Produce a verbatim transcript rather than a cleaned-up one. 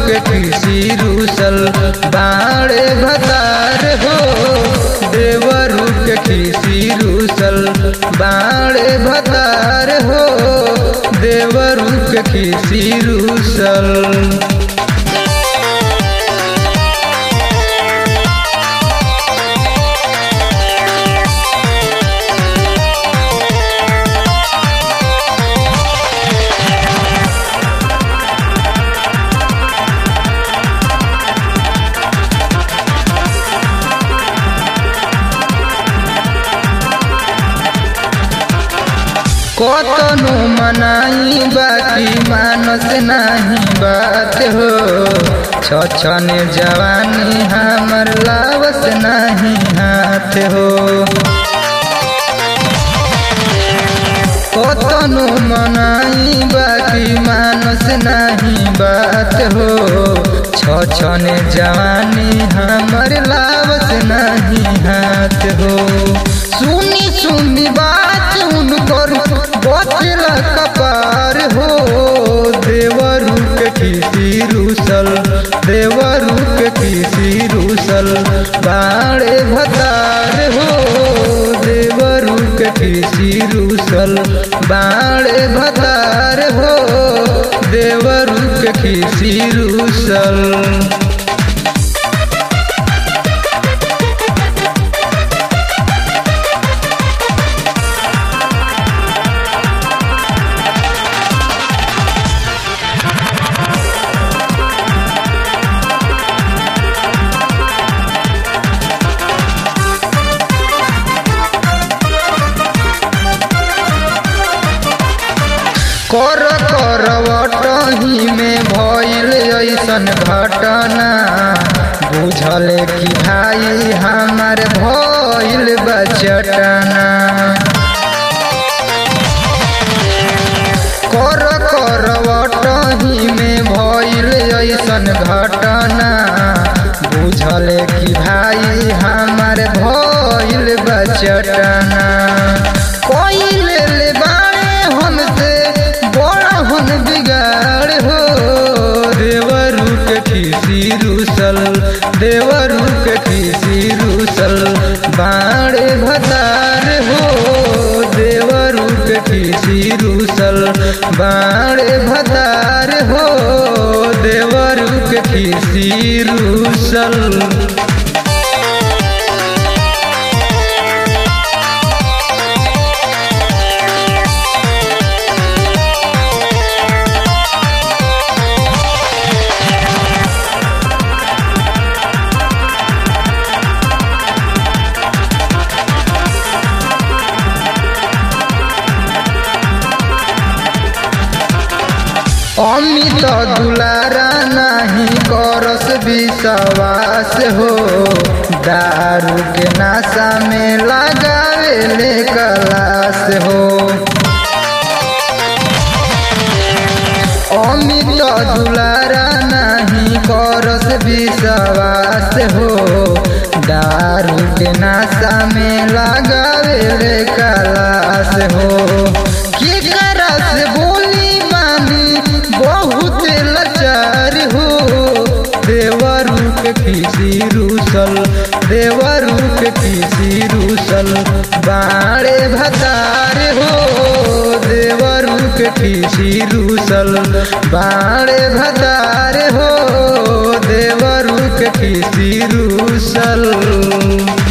के खिसी रूसल बाड़े भतार हो देवरू के खिसी रूसल बाड़े भतार हो देवरू के खिसी रूसल। कतनो मनाई बाकी मानस नहीं बात हो छछन जवानी हमर लावस नहीं हाथ हो। कतनो मनाई बाकी मानस नहीं बात हो छछन जवानी हमर लावस नहीं हाथ हो। सुनी सुनी बात उनकर बचल कपार हो देवरू के खिसी रूसल देवरू के खिसी रूसल बाड़े भतार हो देवरू के खिसी रूसल बाड़े भतार हो देवरू के खिसी रूसल। कर करवटही में भइल ऐसन घटना बुझल कि भाई हमार भइल बचटना। कर करवटही में भइल ऐसन घटना बुझल कि भाई हमार भइल बचटना। कोई ले बाड़े हमसे बड़हन बिगाड़ हो देवरू के खिसी रूसल देवरू के खिसी रूसल बाड़े भतार हो देवरू के खिसी रूसल बाड़े भतार हो देवरू के खिसी रूसल। अमित दुलारा नहीं करस विश्वास हो दारू के नशा में लगावे ले कलास हो। अमित दुलारा नहीं करस विश्वास हो दारू के नशा में लगावे ले कलास हो। की करस बोली बहुत लाचार हो देवरू के खिसी रूसल देवरू के खिसी रूसल बाड़े भतार हो देवरू के खिसी रूसल बाड़े भतार हो देवरू के खिसी रूसल।